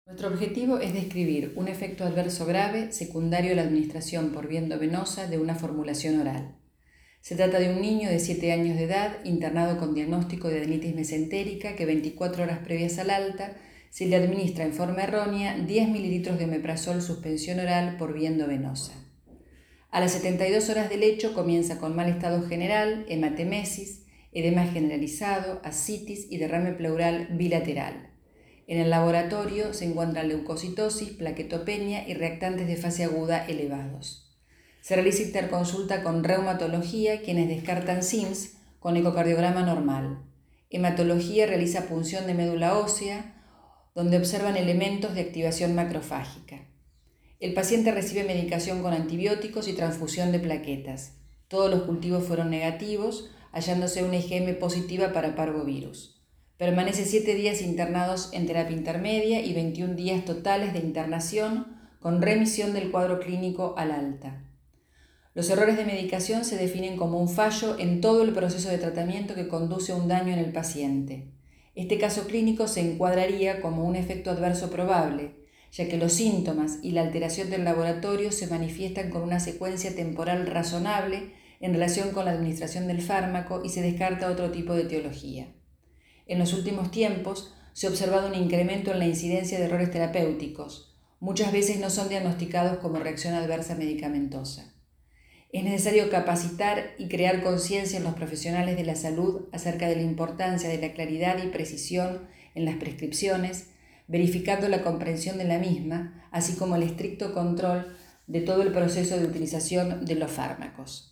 Nuestro objetivo es describir un efecto adverso grave secundario a la administración por vía endovenosa de una formulación oral. Se trata de un niño de 7 años de edad internado con diagnóstico de adenitis mesentérica que 24 horas previas al alta se le administra en forma errónea 10 mililitros de omeprazol suspensión oral por vía endovenosa. A las 72 horas del hecho comienza con mal estado general, hematemesis, edema generalizado, ascitis y derrame pleural bilateral. En el laboratorio se encuentran leucocitosis, plaquetopenia y reactantes de fase aguda elevados. Se realiza interconsulta con reumatología, quienes descartan SIMS con ecocardiograma normal. Hematología realiza punción de médula ósea, donde observan elementos de activación macrofágica. El paciente recibe medicación con antibióticos y transfusión de plaquetas. Todos los cultivos fueron negativos, hallándose una IgM positiva para parvovirus. Permanece 7 días internados en terapia intermedia y 21 días totales de internación con remisión del cuadro clínico al alta. Los errores de medicación se definen como un fallo en todo el proceso de tratamiento que conduce a un daño en el paciente. Este caso clínico se encuadraría como un efecto adverso probable, ya que los síntomas y la alteración del laboratorio se manifiestan con una secuencia temporal razonable en relación con la administración del fármaco y se descarta otro tipo de etiología. En los últimos tiempos se ha observado un incremento en la incidencia de errores terapéuticos. Muchas veces no son diagnosticados como reacción adversa medicamentosa. Es necesario capacitar y crear conciencia en los profesionales de la salud acerca de la importancia de la claridad y precisión en las prescripciones, verificando la comprensión de la misma, así como el estricto control de todo el proceso de utilización de los fármacos.